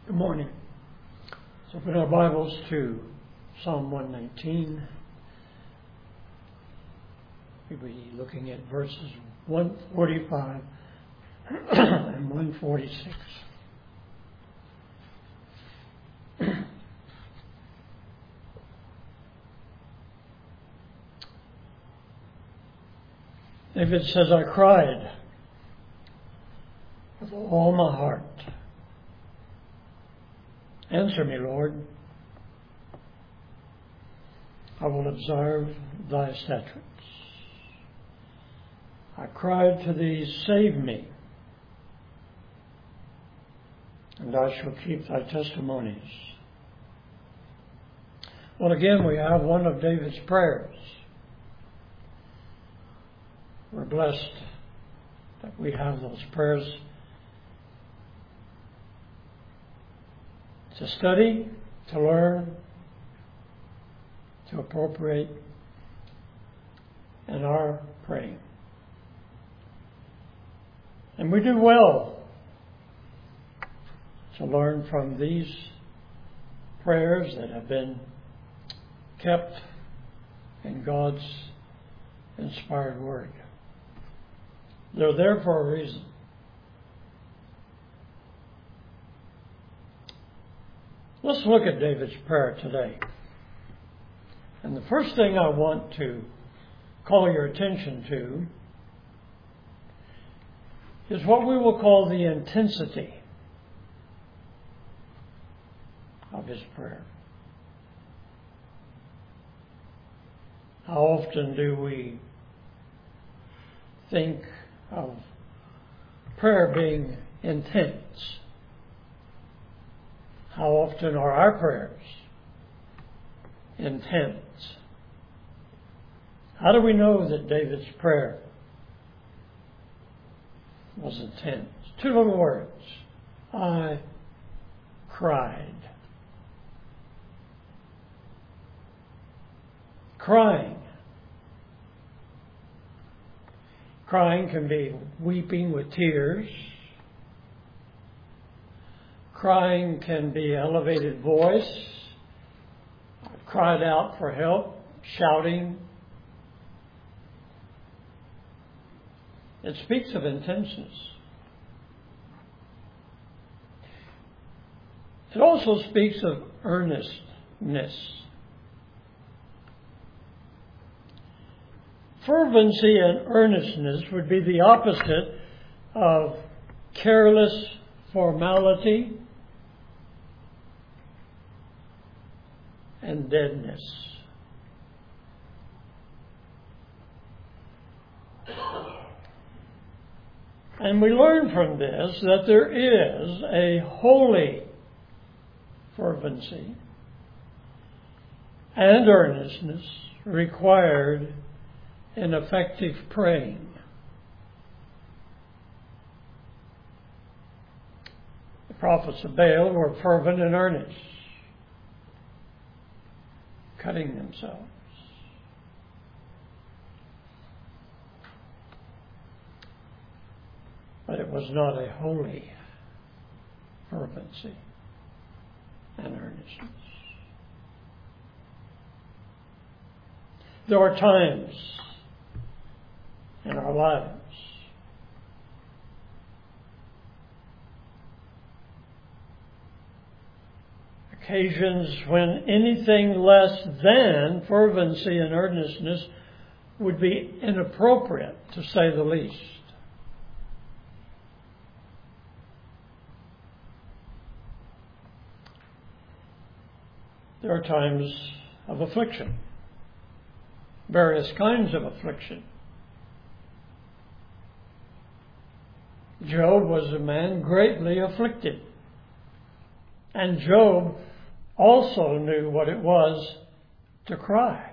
Good morning. Let's open our Bibles to Psalm 119. We'll be looking at verses 145 and 146. David says, I cried with all my heart. Answer me, Lord. I will observe thy statutes. I cried to thee, save me, and I shall keep thy testimonies. Well, again, we have one of David's prayers. We're blessed that we have those prayers to study, to learn, to appropriate in our praying. And we do well to learn from these prayers that have been kept in God's inspired word. They're there for a reason. Let's look at David's prayer today. And the first thing I want to call your attention to is what we will call the intensity of his prayer. How often do we think of prayer being intense? How often are our prayers intense? How do we know that David's prayer was intense? Two little words. I cried. Crying. Crying can be weeping with tears. Crying can be elevated voice. I cried out for help, shouting. It speaks of intenseness. It also speaks of earnestness. Fervency and earnestness would be the opposite of careless formality and deadness. And we learn from this that there is a holy fervency and earnestness required in effective praying. The prophets of Baal were fervent and earnest, cutting themselves. But it was not a holy fervency and earnestness. There are times in our lives occasions when anything less than fervency and earnestness would be inappropriate, to say the least. There are times of affliction, various kinds of affliction. Job was a man greatly afflicted. And Job also knew what it was to cry.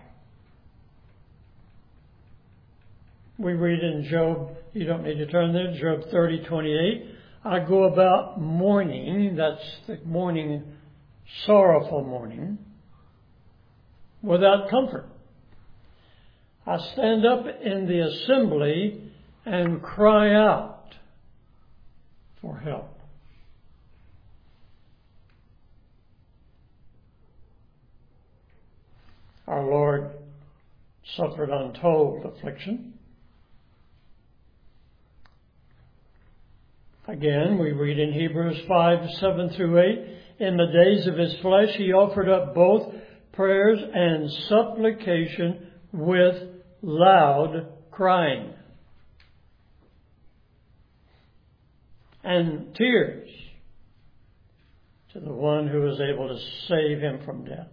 We read in Job, you don't need to turn there, Job 30:28, I go about mourning, that's the mourning, sorrowful mourning, without comfort. I stand up in the assembly and cry out for help. Our Lord suffered untold affliction. Again, we read in Hebrews 5:7-8, in the days of his flesh he offered up both prayers and supplication with loud crying and tears to the one who was able to save him from death.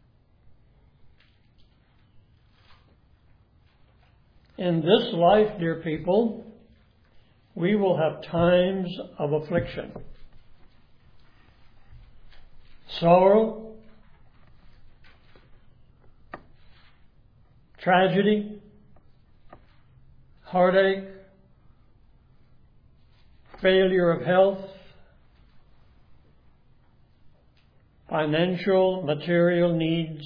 In this life, dear people, we will have times of affliction, sorrow, tragedy, heartache, failure of health, financial, material needs.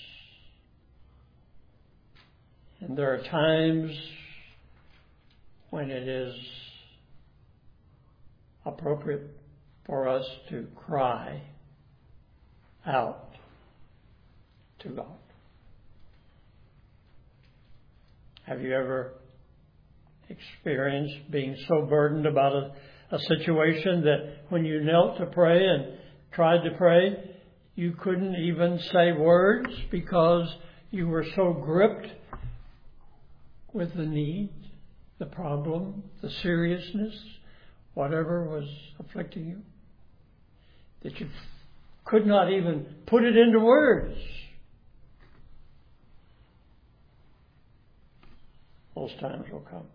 And there are times when it is appropriate for us to cry out to God. Have you ever experienced being so burdened about a situation that when you knelt to pray and tried to pray, you couldn't even say words because you were so gripped with the need, the problem, the seriousness, whatever was afflicting you, that you could not even put it into words? Those times will come.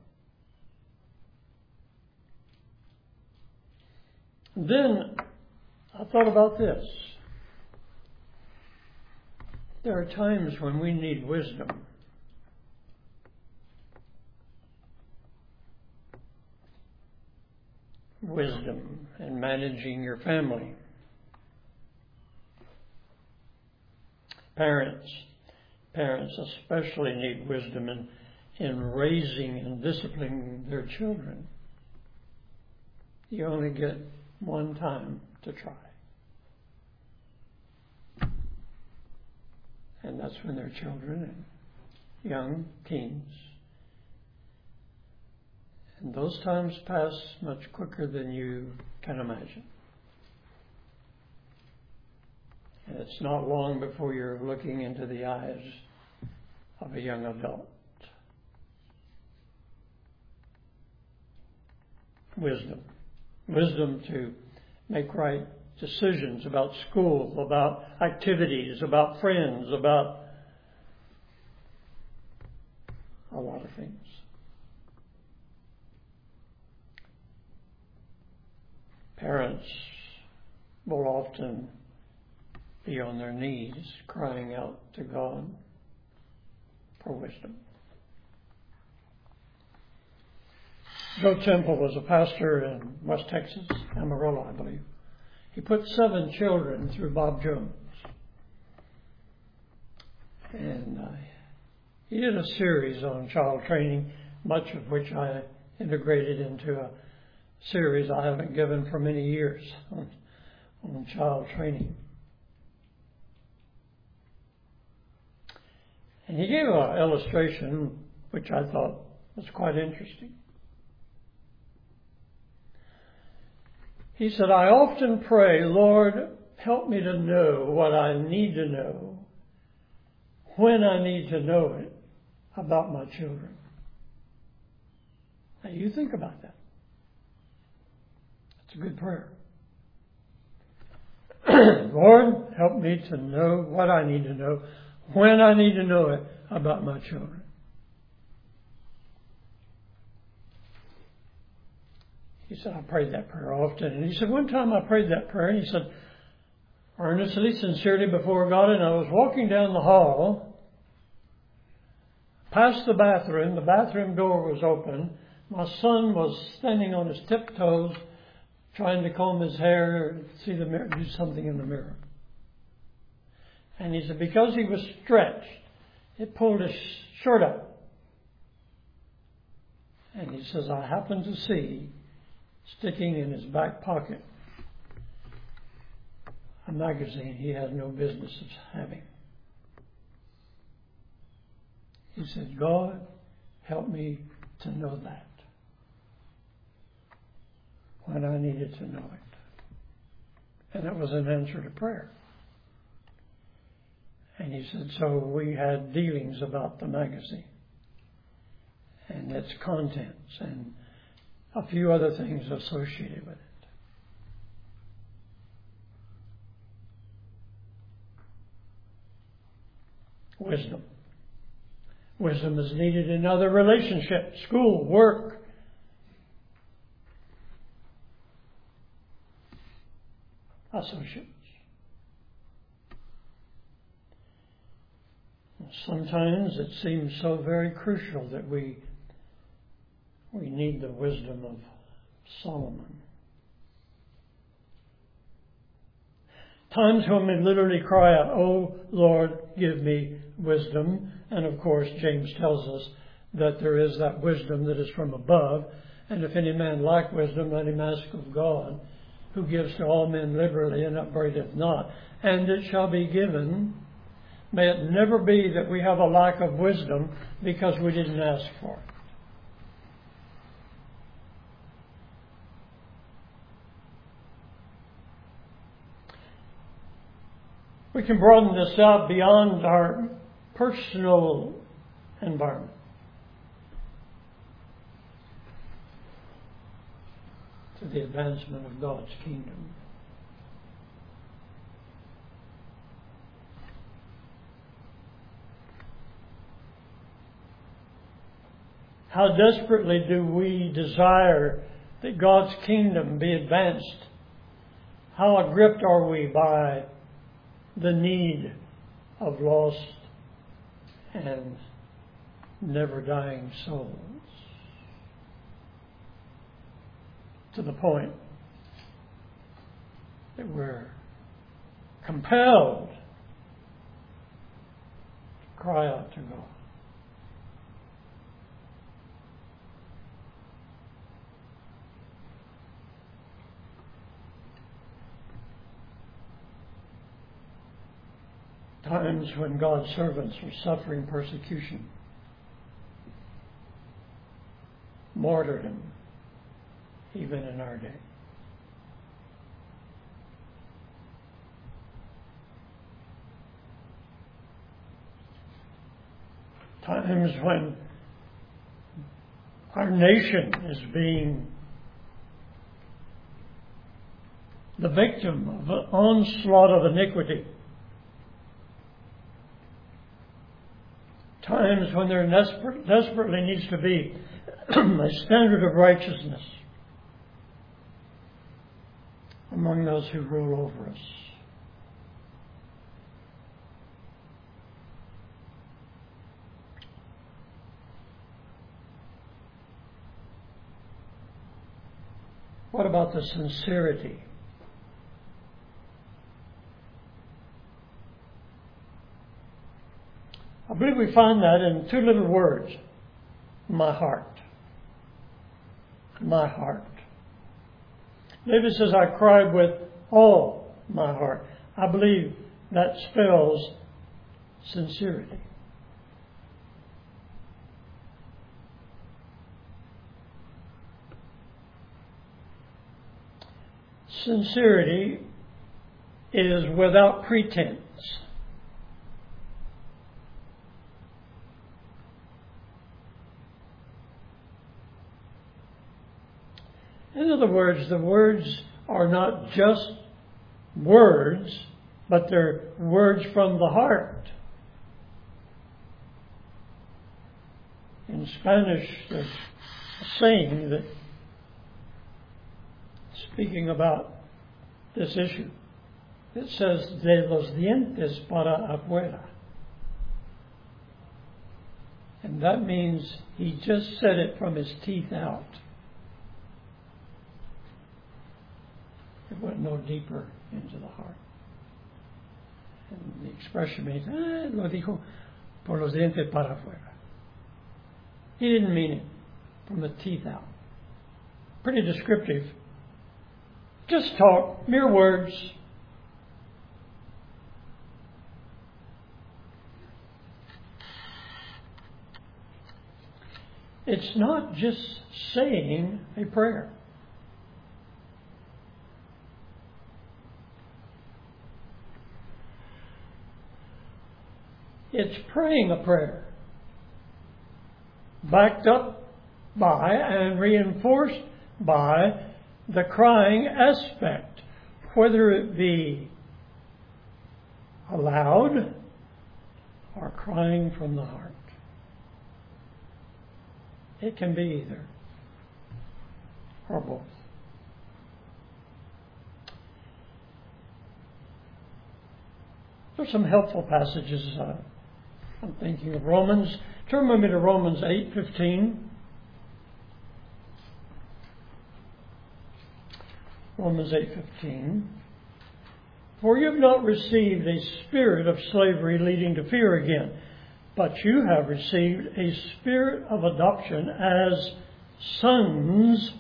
Then I thought about this. There are times when we need wisdom. Wisdom in managing your family. Parents especially need wisdom in raising and disciplining their children. You only get one time to try. And that's when they're children and young teens. And those times pass much quicker than you can imagine. And it's not long before you're looking into the eyes of a young adult. Wisdom. Wisdom to make right decisions about school, about activities, about friends, about a lot of things. Parents will often be on their knees crying out to God for wisdom. Joe Temple was a pastor in West Texas, Amarillo, I believe. He put 7 children through Bob Jones. And he did a series on child training, much of which I integrated into a series I haven't given for many years on child training. And he gave an illustration which I thought was quite interesting. He said, I often pray, Lord, help me to know what I need to know when I need to know it about my children. Now you think about that. It's a good prayer. Lord, help me to know what I need to know when I need to know it about my children. He said, I prayed that prayer often. And he said, one time I prayed that prayer, and he said, earnestly, sincerely before God, and I was walking down the hall, past the bathroom door was open. My son was standing on his tiptoes, trying to comb his hair, see the mirror, do something in the mirror. And he said, because he was stretched, it pulled his shirt up. And he says, I happened to see, sticking in his back pocket, a magazine he had no business of having. said, God, help me to know that when I needed to know it. And it was an answer to prayer. And he said, so we had dealings about the magazine and its contents and a few other things associated with it. Wisdom. Wisdom is needed in other relationships, school, work. Associates. Sometimes it seems so very crucial that we need the wisdom of Solomon. Times when we literally cry out, "Oh Lord, give me wisdom." And of course, James tells us that there is that wisdom that is from above. And if any man lack wisdom, let him ask of God, who gives to all men liberally and upbraideth not. And it shall be given. May it never be that we have a lack of wisdom because we didn't ask for it. We can broaden this out beyond our personal environment. To the advancement of God's kingdom. How desperately do we desire that God's kingdom be advanced? How gripped are we by the need of lost and never dying souls? To the point that we're compelled to cry out to God. Times when God's servants are suffering persecution, martyrdom, even in our day. Times when our nation is being the victim of an onslaught of iniquity. Times when there desperately needs to be a standard of righteousness among those who rule over us. What about the sincerity? I believe we find that in two little words. My heart. My heart. David says, I cried with all my heart. I believe that spells sincerity. Sincerity is without pretense. In other words, the words are not just words, but they're words from the heart. In Spanish, there's a saying that, speaking about this issue, it says, de los dientes para afuera. And that means he just said it from his teeth out. It went no deeper into the heart. And the expression means, lo dijo por los dientes para afuera. He didn't mean it from the teeth out. Pretty descriptive. Just talk, mere words. It's not just saying a prayer. It's praying a prayer, backed up by and reinforced by the crying aspect, whether it be aloud or crying from the heart. It can be either or both. There's some helpful passages. I'm thinking of Romans. Turn with me to Romans 8:15. Romans 8:15. For you have not received a spirit of slavery leading to fear again, but you have received a spirit of adoption as sons,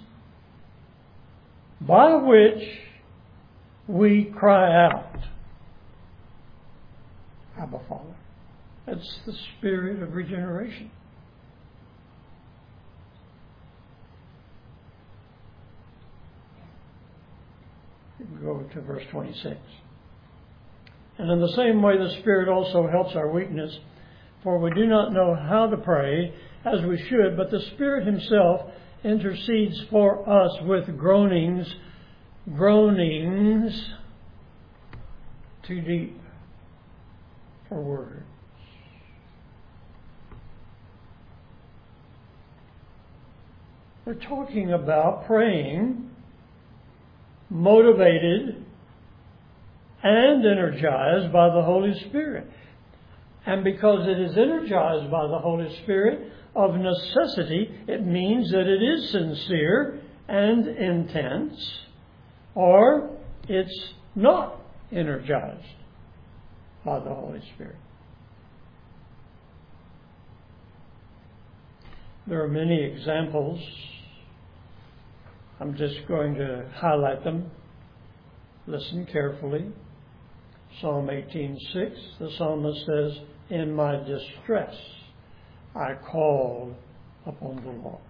by which we cry out, Abba, Father. That's the spirit of regeneration. Go to verse 26. And in the same way, the Spirit also helps our weakness, for we do not know how to pray as we should, but the Spirit Himself intercedes for us with groanings too deep for words. We're talking about praying motivated and energized by the Holy Spirit. And because it is energized by the Holy Spirit, of necessity, it means that it is sincere and intense, or it's not energized by the Holy Spirit. There are many examples. I'm just going to highlight them. Listen carefully. Psalm 18:6, the psalmist says, "In my distress I called upon the Lord."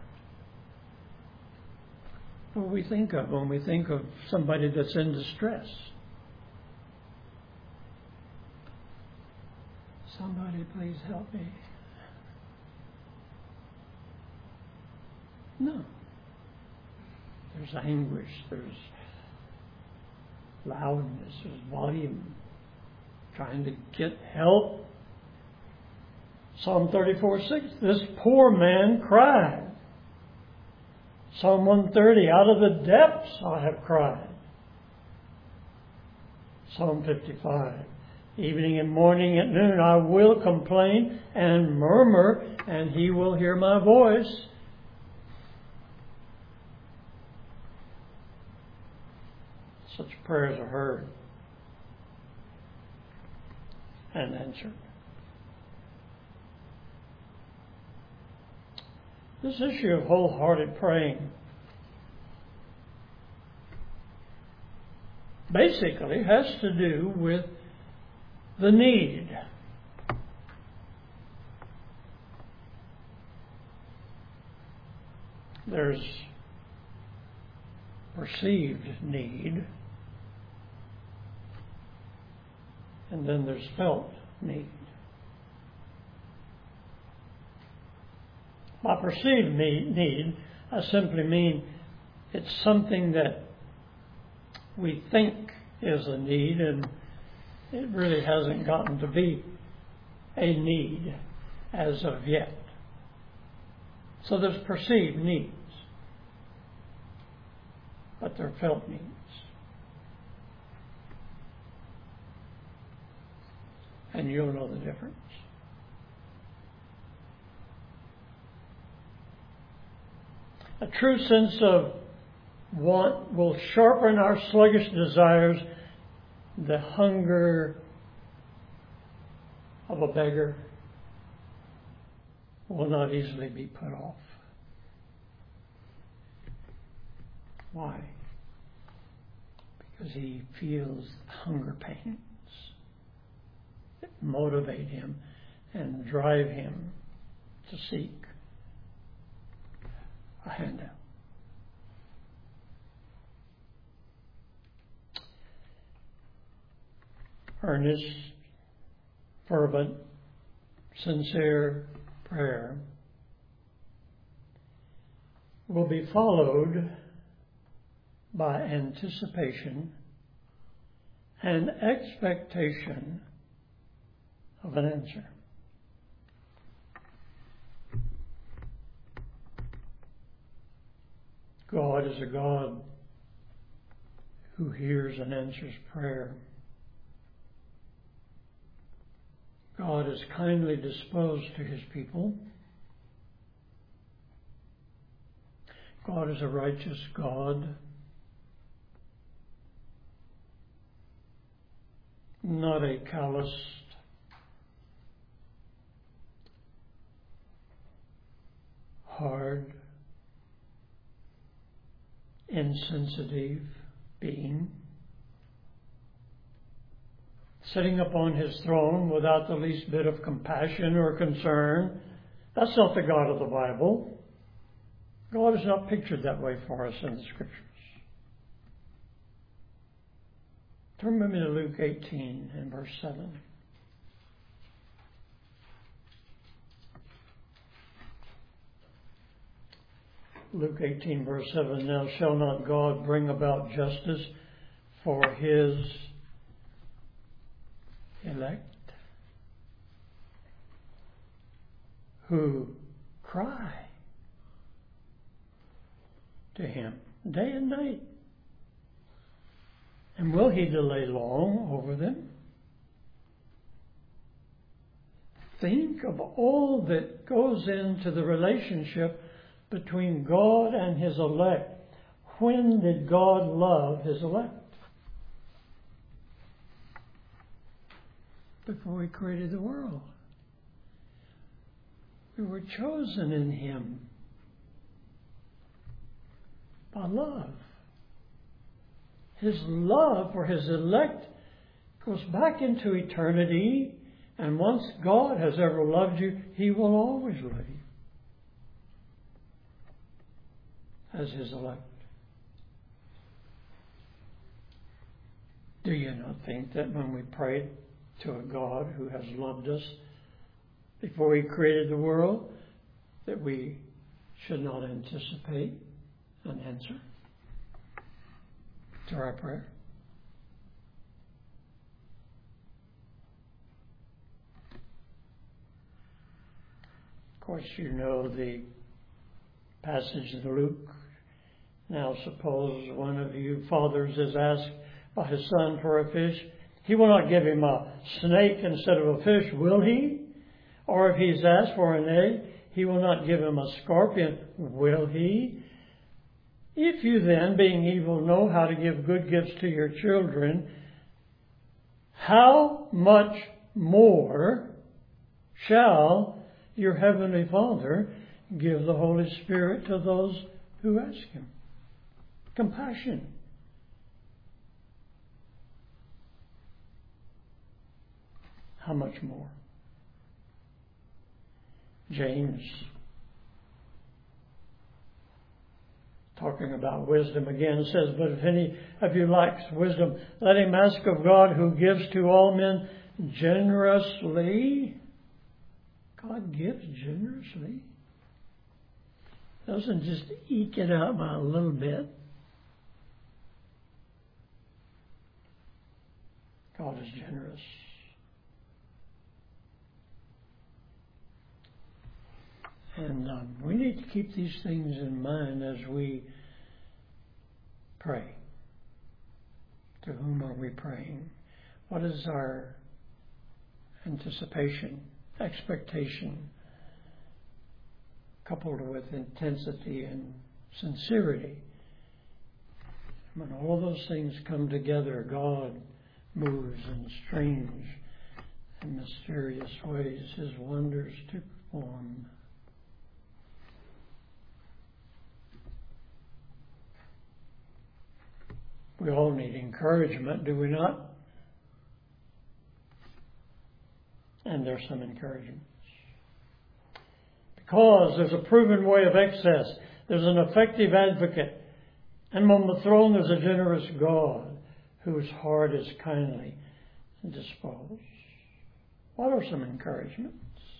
What do we think of when we think of somebody that's in distress? Somebody please help me. No. There's anguish, there's loudness, there's volume, trying to get help. Psalm 34:6, this poor man cried. Psalm 130, out of the depths I have cried. Psalm 55, evening and morning at noon I will complain and murmur, and He will hear my voice. Such prayers are heard and answered. This issue of wholehearted praying basically has to do with the need. There's perceived need, and then there's felt need. By perceived need, I simply mean it's something that we think is a need, and it really hasn't gotten to be a need as of yet. So there's perceived needs, but they're felt needs. And you'll know the difference. A true sense of want will sharpen our sluggish desires. The hunger of a beggar will not easily be put off. Why? Because he feels hunger pains that motivate him and drive him to seek. a handout. Earnest, fervent, sincere prayer will be followed by anticipation and expectation of an answer. God is a God who hears and answers prayer. God is kindly disposed to His people. God is a righteous God, not a calloused, hard, insensitive being, sitting upon His throne without the least bit of compassion or concern. That's not the God of the Bible. God is not pictured that way for us in the Scriptures. Turn with me to Luke 18 and verse 7. Luke 18 verse 7, now shall not God bring about justice for His elect who cry to Him day and night? And will He delay long over them? Think of all that goes into the relationship between God and His elect. When did God love His elect? Before He created the world. We were chosen in Him by love. His love for His elect goes back into eternity, and once God has ever loved you, He will always love you as His elect. Do you not think that when we prayed to a God who has loved us before He created the world, that we should not anticipate an answer to our prayer? Of course, you know the passage in Luke. Now suppose one of you fathers is asked by his son for a fish. He will not give him a snake instead of a fish, will he? Or if he's asked for an egg, he will not give him a scorpion, will he? If you then, being evil, know how to give good gifts to your children, how much more shall your Heavenly Father give the Holy Spirit to those who ask Him? Compassion. How much more? James, talking about wisdom again, says, but if any of you lacks wisdom, let him ask of God, who gives to all men generously. God gives generously. Doesn't just eke it out by a little bit. God is generous. And we need to keep these things in mind as we pray. To whom are we praying? What is our anticipation, expectation, coupled with intensity and sincerity? When all of those things come together, God moves in strange and mysterious ways His wonders to perform. We all need encouragement, do we not? And there's some encouragements. Because there's a proven way of excess. There's an effective advocate. And on the throne there's a generous God whose heart is kindly disposed. What are some encouragements?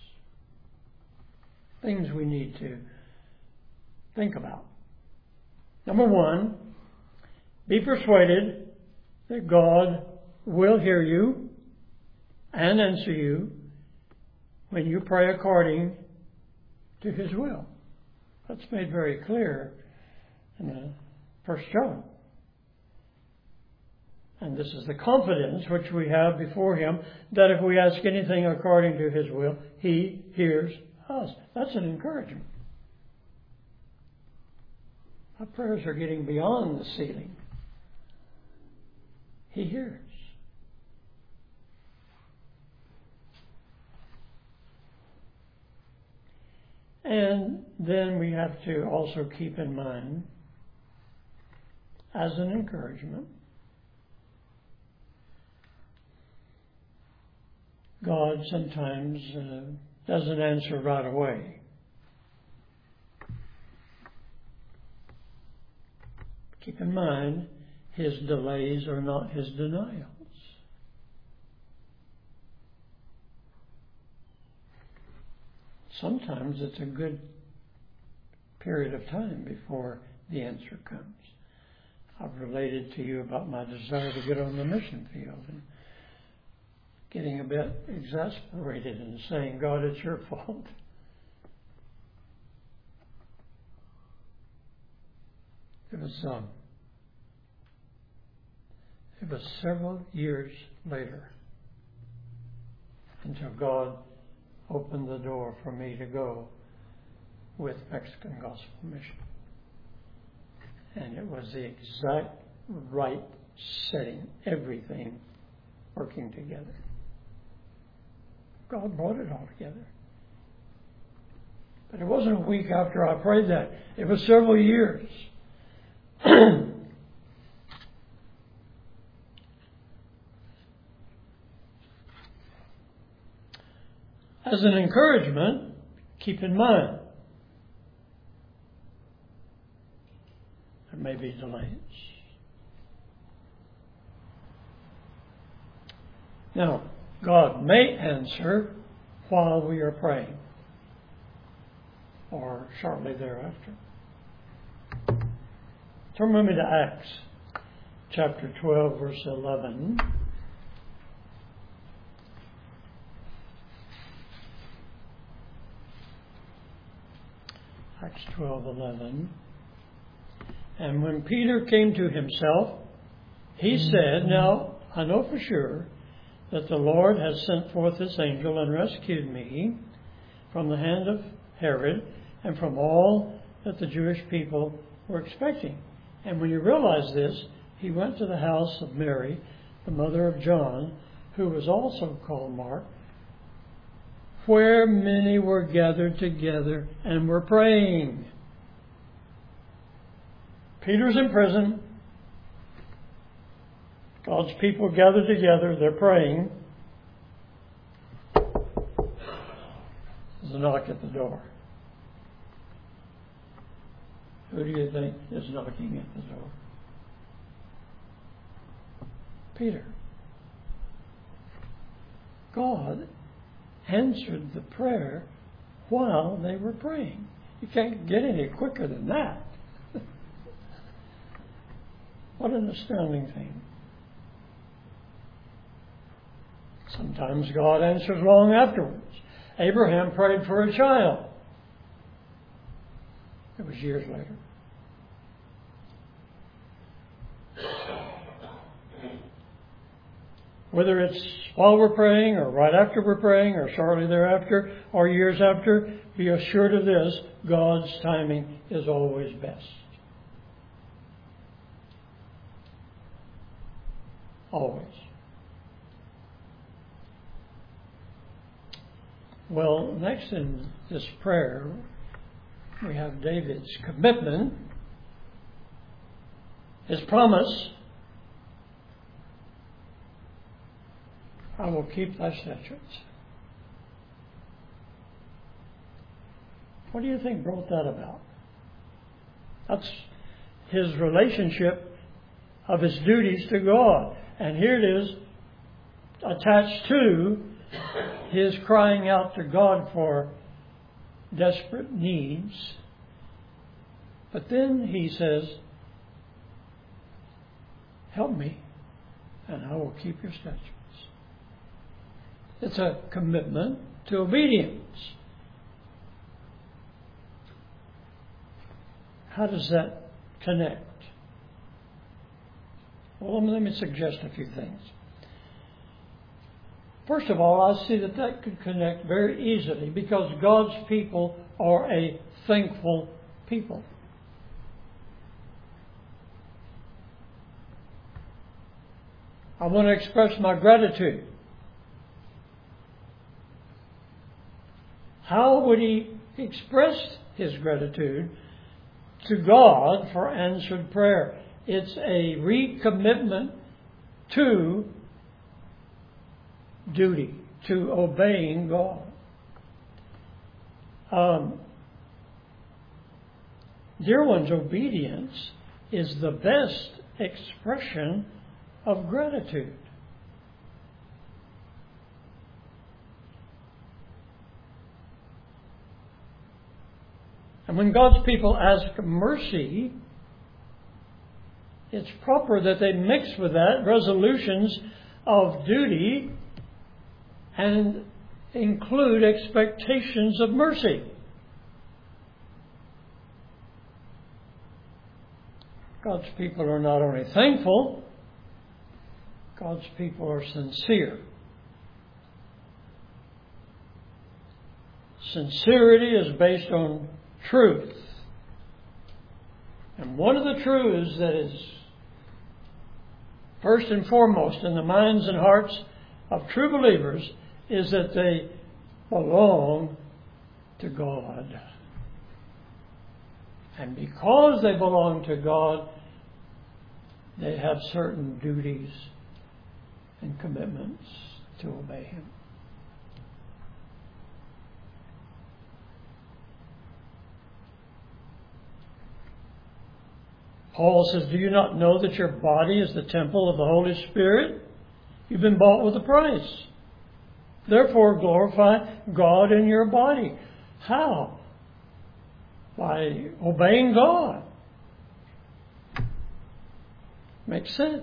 Things we need to think about. Number one, be persuaded that God will hear you and answer you when you pray according to His will. That's made very clear in the First John. And this is the confidence which we have before Him, that if we ask anything according to His will, He hears us. That's an encouragement. Our prayers are getting beyond the ceiling. He hears. And then we have to also keep in mind, as an encouragement, God sometimes doesn't answer right away. Keep in mind, His delays are not His denials. Sometimes it's a good period of time before the answer comes. I've related to you about my desire to get on the mission field and getting a bit exasperated and saying, God, it's your fault. It was several years later until God opened the door for me to go with Mexican Gospel Mission. And it was the exact right setting, everything working together. God brought it all together. But it wasn't a week after I prayed that. It was several years. As an encouragement, keep in mind, there may be delays. Now, God may answer while we are praying, or shortly thereafter. Turn with me to Acts chapter 12, verse 11. Acts 12:11. And when Peter came to himself, he said, Now I know for sure that the Lord has sent forth His angel and rescued me from the hand of Herod and from all that the Jewish people were expecting. And when he realized this, he went to the house of Mary, the mother of John, who was also called Mark, where many were gathered together and were praying. Peter's in prison. God's people gathered together. They're praying. There's a knock at the door. Who do you think is knocking at the door? Peter. God answered the prayer while they were praying. You can't get any quicker than that. What an astounding thing. Sometimes God answers long afterwards. Abraham prayed for a child. It was years later. Whether it's while we're praying or right after we're praying or shortly thereafter or years after, be assured of this, God's timing is always best. Always. Well, next in this prayer, we have David's commitment, his promise, I will keep thy statutes. What do you think brought that about? That's his relationship of his duties to God. And here it is attached to his crying out to God for desperate needs. But then he says, help me, and I will keep your statutes. It's a commitment to obedience. How does that connect? Well, let me suggest a few things. First of all, I see that could connect very easily because God's people are a thankful people. I want to express my gratitude. How would he express his gratitude to God for answered prayer? It's a recommitment to duty, to obeying God. Dear ones, obedience is the best expression of gratitude. And when God's people ask mercy, it's proper that they mix with that resolutions of duty and include expectations of mercy. God's people are not only thankful, God's people are sincere. Sincerity is based on truth. And one of the truths that is first and foremost in the minds and hearts of true believers is that they belong to God. And because they belong to God, they have certain duties and commitments to obey Him. Paul says, do you not know that your body is the temple of the Holy Spirit? You've been bought with a price. Therefore, glorify God in your body. How? By obeying God. Makes sense.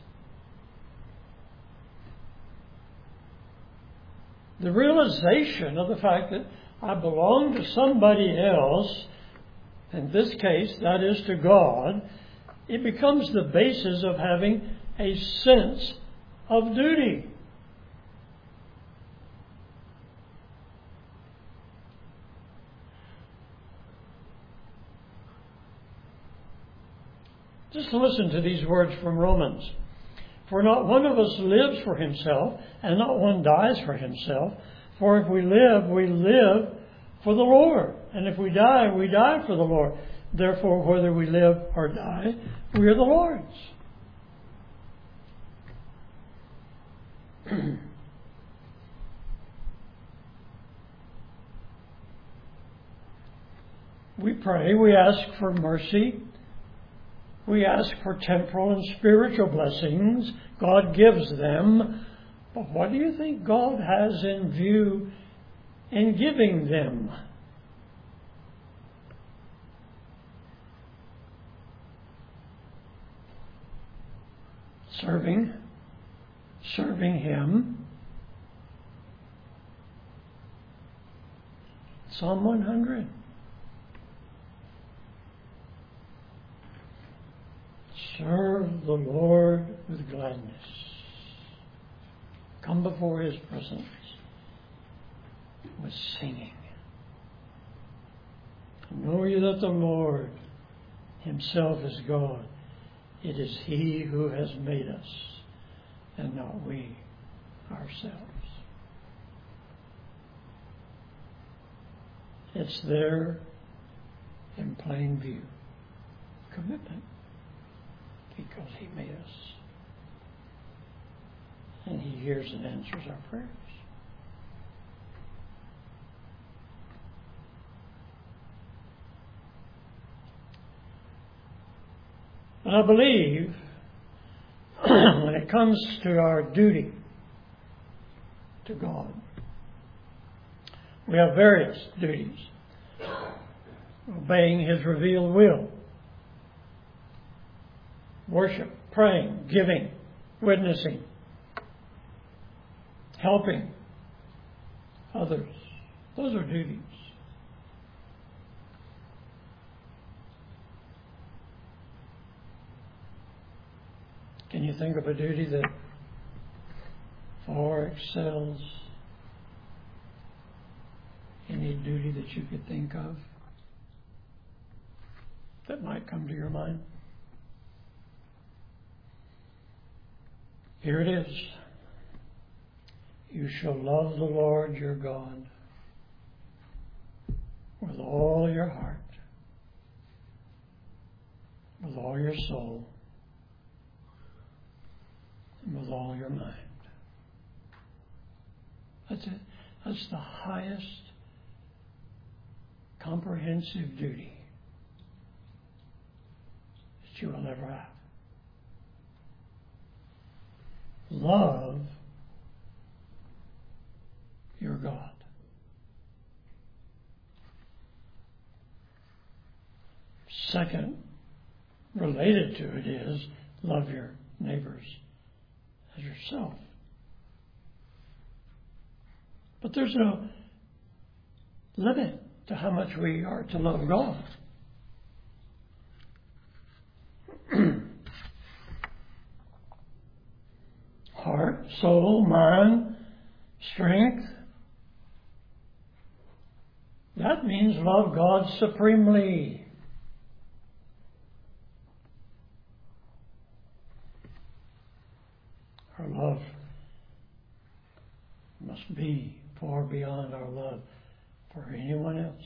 The realization of the fact that I belong to somebody else, in this case, that is to God, it becomes the basis of having a sense of duty. Just listen to these words from Romans. For not one of us lives for himself, and not one dies for himself. For if we live for the Lord. And if we die for the Lord. Therefore, whether we live or die, we are the Lord's. We pray, we ask for mercy. We ask for temporal and spiritual blessings. God gives them. But what do you think God has in view in giving them? Serving Him. Psalm 100. Serve the Lord with gladness. Come before His presence with singing. Know ye that the Lord Himself is God. It is He who has made us, and not we ourselves. It's there in plain view. Commitment. Because He made us. And He hears and answers our prayers. But I believe when it comes to our duty to God, we have various duties. Obeying His revealed will, worship, praying, giving, witnessing, helping others. Those are duties. Can you think of a duty that far excels any duty that you could think of that might come to your mind? Here it is. You shall love the Lord your God with all your heart, with all your soul, and with all your mind. That's it. That's the highest comprehensive duty that you will ever have. Love your God. Second, related to it is love your neighbors as yourself. But there's no limit to how much we are to love God. Heart, soul, mind, strength. That means love God supremely. Our love must be far beyond our love for anyone else.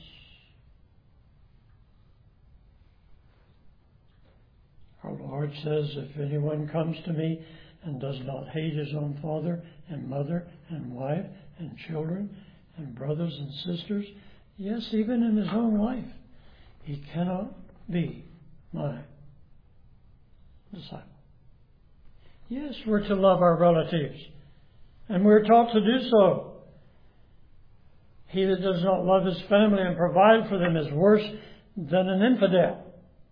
Our Lord says, if anyone comes to me and does not hate his own father and mother and wife and children and brothers and sisters, yes, even in his own life, he cannot be my disciple. Yes, we're to love our relatives, and we're taught to do so. He that does not love his family and provide for them is worse than an infidel.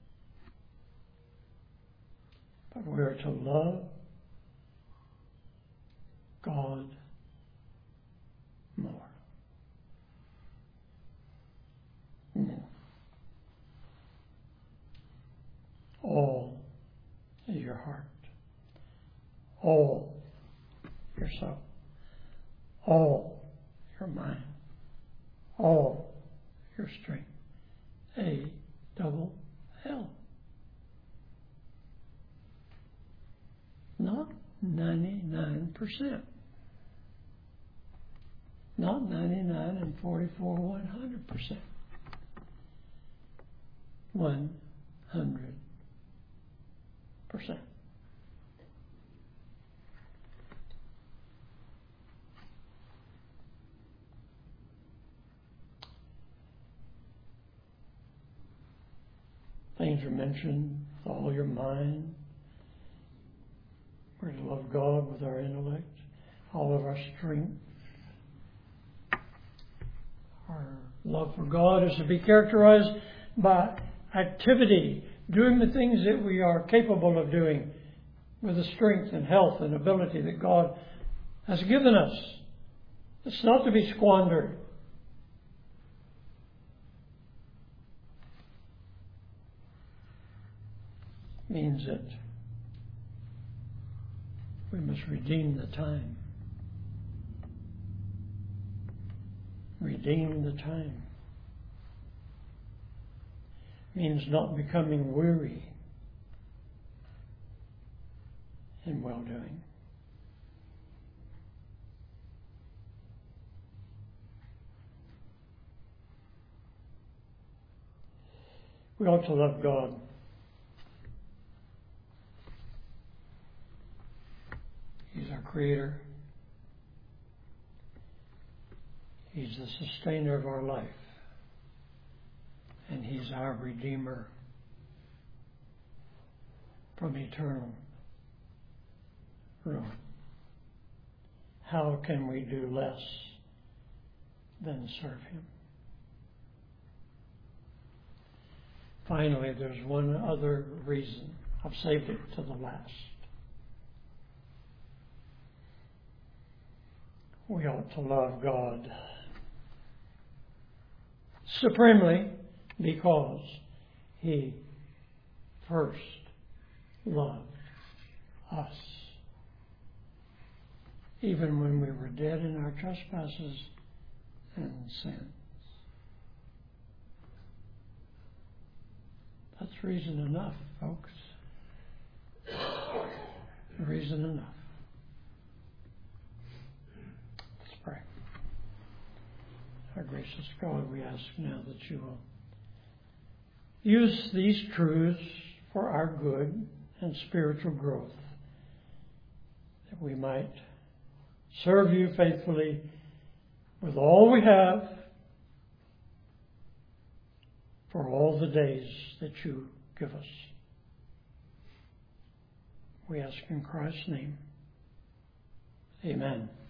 But we are to love God more. All your heart, all your soul, all your mind, all your strength. A-double-L. Not 99%. Not 99 and 44 100%. 100%. Things are mentioned with all your mind. We're to love God with our intellect, all of our strength. Our love for God is to be characterized by activity, doing the things that we are capable of doing with the strength and health and ability that God has given us. It's not to be squandered. It means that we must redeem the time. Redeem the time. Means not becoming weary in well-doing. We ought to love God. He's our Creator. He's the sustainer of our life. And He's our Redeemer. from eternal ruin. How can we do less than serve Him? Finally, there's one other reason. I've saved it to the last. We ought to love God supremely because He first loved us. Even when we were dead in our trespasses and sins. That's reason enough, folks. Reason enough. Let's pray. Our gracious God, we ask now that you will use these truths for our good and spiritual growth, that we might serve you faithfully with all we have for all the days that you give us. We ask in Christ's name. Amen.